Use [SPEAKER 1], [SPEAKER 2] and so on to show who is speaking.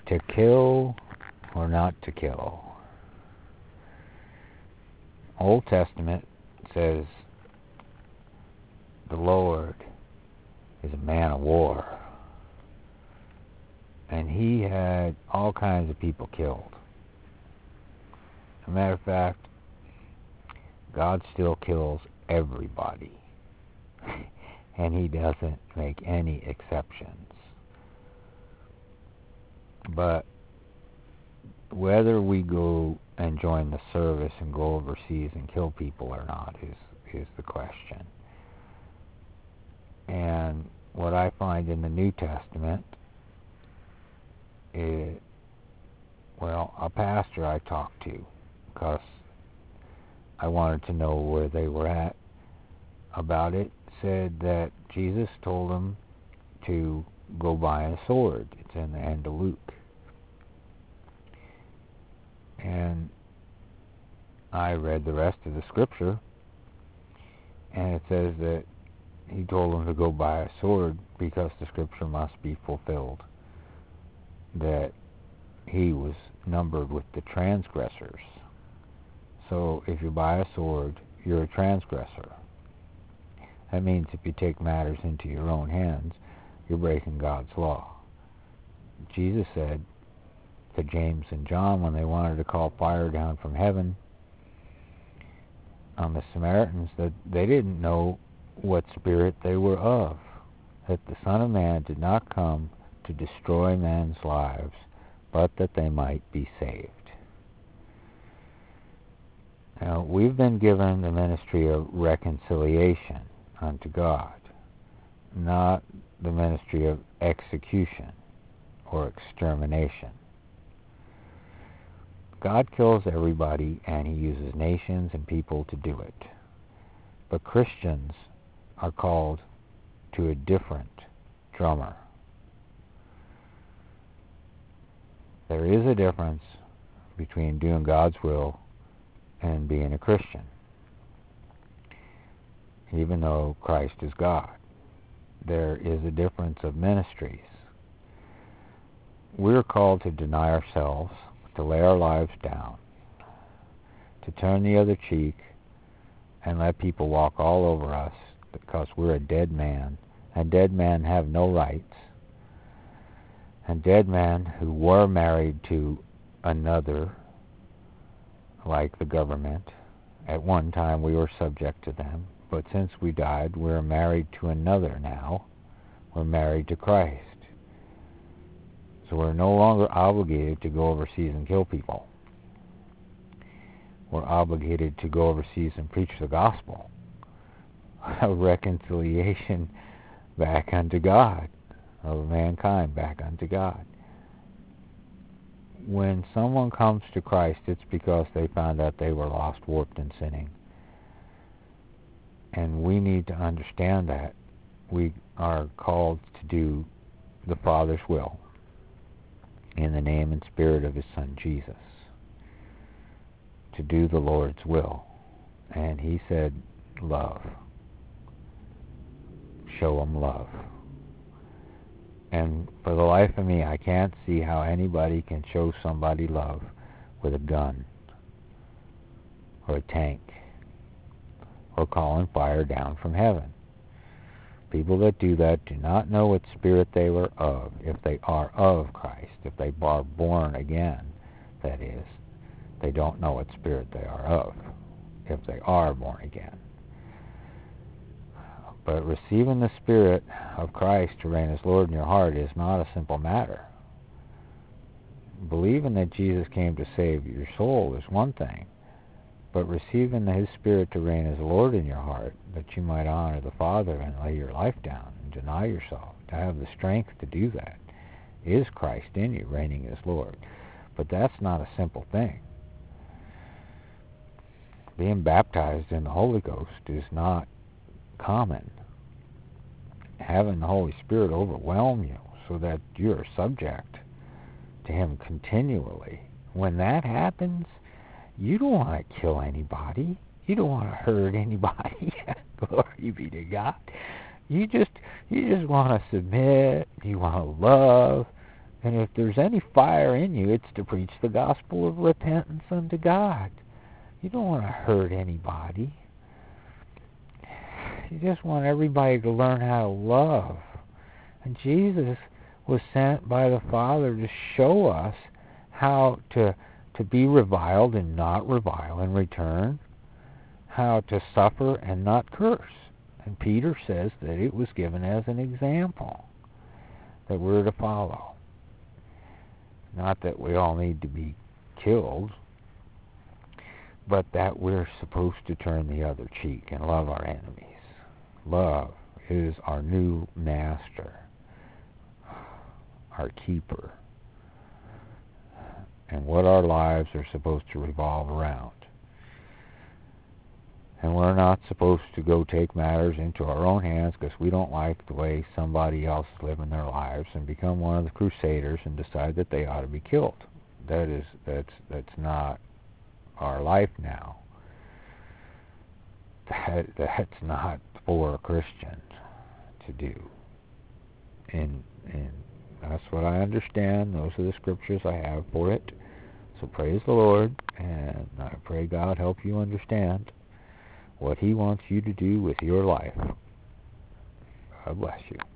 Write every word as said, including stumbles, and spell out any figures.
[SPEAKER 1] to kill or not to kill? Old Testament says the Lord is a man of war. And he had all kinds of people killed. As a matter of fact, God still kills everybody. And he doesn't make any exceptions. But whether we go and join the service and go overseas and kill people or not is, is the question. And what I find in the New Testament is, well, a pastor I talked to, because I wanted to know where they were at about it, said that Jesus told them to go buy a sword. It's in the end of Luke. And I read the rest of the scripture, and it says that he told them to go buy a sword because the scripture must be fulfilled, that he was numbered with the transgressors. So if you buy a sword, you're a transgressor. That means if you take matters into your own hands, you're breaking God's law. Jesus said to James and John when they wanted to call fire down from heaven on the Samaritans that they didn't know what spirit they were of, that the Son of Man did not come to destroy man's lives, but that they might be saved. Now, we've been given the ministry of reconciliation unto God, not the ministry of execution or extermination. God kills everybody, and he uses nations and people to do it. But Christians are called to a different drummer. There is a difference between doing God's will and being a Christian, even though Christ is God. There is a difference of ministries. We're called to deny ourselves, to lay our lives down, to turn the other cheek, and let people walk all over us because we're a dead man, and dead men have no rights, and dead men who were married to another, like the government. At one time we were subject to them, but since we died, we're married to another now. We're married to Christ. So we're no longer obligated to go overseas and kill people. We're obligated to go overseas and preach the gospel of reconciliation back unto God, of mankind back unto God. When someone comes to Christ, it's because they found out they were lost, warped, and sinning. And we need to understand that. We are called to do the Father's will in the name and spirit of his Son, Jesus. To do the Lord's will. And he said, love. Show them love. And for the life of me, I can't see how anybody can show somebody love with a gun or a tank or calling fire down from heaven. People that do that do not know what spirit they were of, if they are of Christ, if they are born again, that is. They don't know what spirit they are of, if they are born again. But receiving the Spirit of Christ to reign as Lord in your heart is not a simple matter. Believing that Jesus came to save your soul is one thing, but receiving his Spirit to reign as Lord in your heart, that you might honor the Father and lay your life down and deny yourself, to have the strength to do that, is Christ in you, reigning as Lord. But that's not a simple thing. Being baptized in the Holy Ghost is not common. Having the Holy Spirit overwhelm you so that you're subject to him continually. When that happens, you don't want to kill anybody. You don't want to hurt anybody. Glory be to God. You just you just want to submit. You want to love, And if there's any fire in you, it's to preach the gospel of repentance unto God. You don't want to hurt anybody. You just want everybody to learn how to love. And Jesus was sent by the Father to show us how to to be reviled and not revile in return, how to suffer and not curse. And Peter says that it was given as an example that we're to follow. Not that we all need to be killed, but that we're supposed to turn the other cheek and love our enemies. Love is our new master, our keeper, and what our lives are supposed to revolve around. And we're not supposed to go take matters into our own hands because we don't like the way somebody else is living their lives and become one of the crusaders and decide that they ought to be killed. That is, that's that's not our life now. That that's not for a Christian to do. And and that's what I understand. Those are the scriptures I have for it. So praise the Lord, and I pray God help you understand what He wants you to do with your life. God bless you.